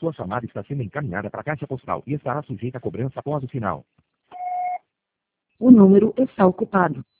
Sua chamada está sendo encaminhada para a caixa postal e estará sujeita a cobrança após o sinal. O número está ocupado.